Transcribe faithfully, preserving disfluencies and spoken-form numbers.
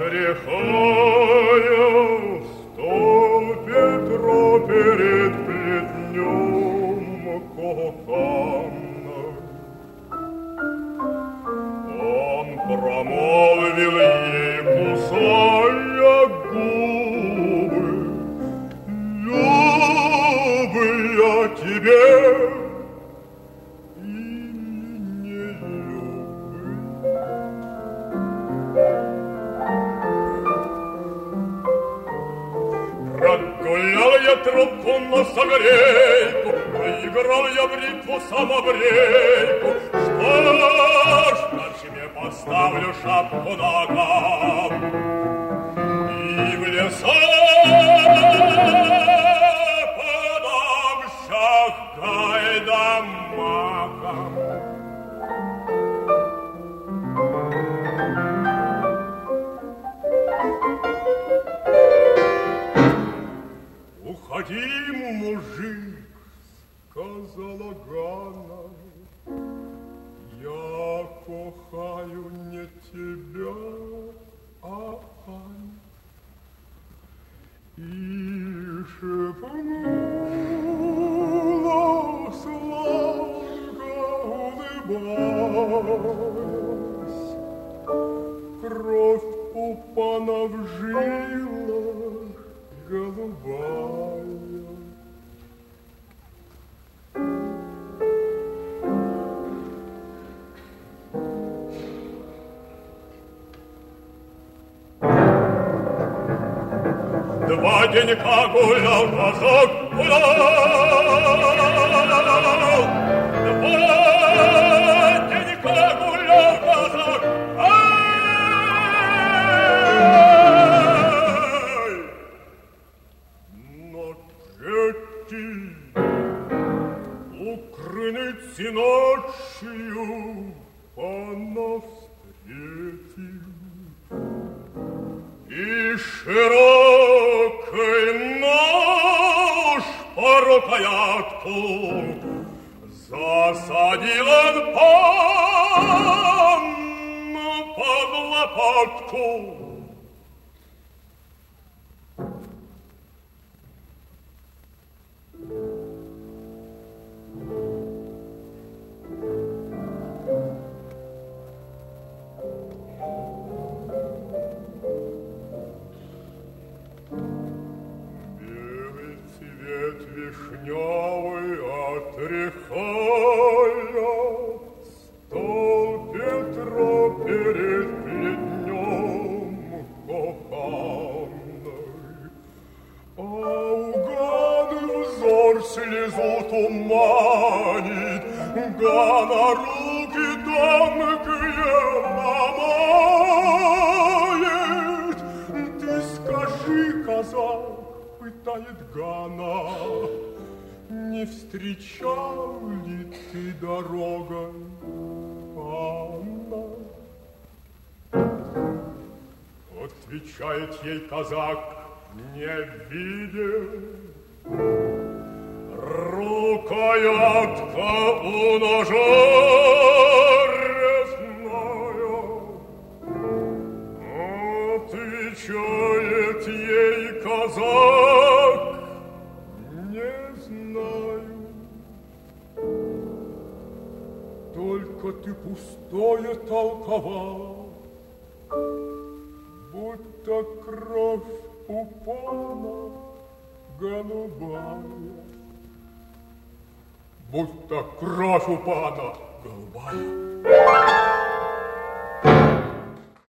отряхая стол Петро перед плетнем коханной. Он промолвил ей, кусая губы: «Любы я тебе или не любы?» Прогулял я трубку на согрейку, поиграл я в ритму самобрейку. Что ж, дальше мне поставлю шапку ногам и в лесах подамся гайдамакам. «Уходи, мужик, — сказала Ганна, — я кохаю не тебя, а Ань». И шепнула сладко, улыбаясь: «Кровь у пана в жилах голубая». Два денька гулял казак, гулял. Два денька гулял казак, ай! Но дети укрыницы ночью пана встретил, и широкой нож по рукоятку засадил он панну под лопатку. Вишневый отряхая стол Петро перед плетнем коханной, а угадый взор слезу туманит, Гана руки тонкие ломает. Ты скажи, казак, — питает Гана, — не встречал ли ты дорогой пана? Отвечает ей казак: не видел. Рукоятка у ножа резная. Отвечает ей казак: не знаю. Только ты пустое толковал, будто кровь у пана голубая. Будто кровь у пана голубая.